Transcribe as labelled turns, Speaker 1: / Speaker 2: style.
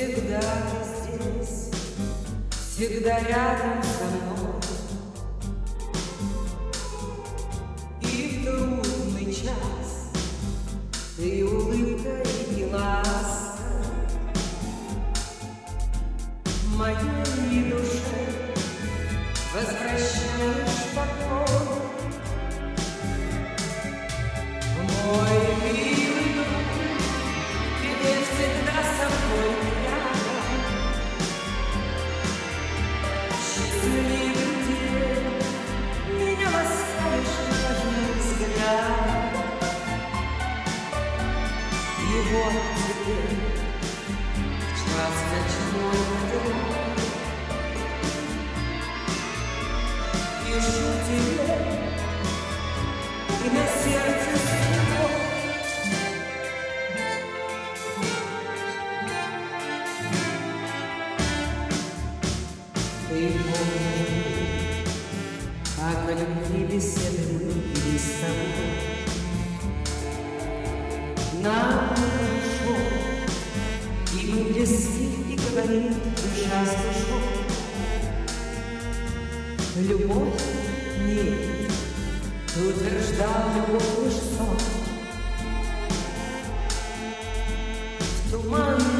Speaker 1: всегда ты здесь, всегда рядом со мной. И в трудный час ты улыбкой и лаской моей душе возвращаешь покой. Мой милый друг, тебе всегда со мной рядом. Счастливый день, меня ласкаешь нежным взглядом. И вот теперь в час ночной вдруг пишу тебе, и на сердце светло. Ты помнишь, как о любви беседы мы вели с тобой. Нам хорошо, и мы близки, и говорит душа с душой. Любовь нет, ты утверждал, любовь лишь сон. В туман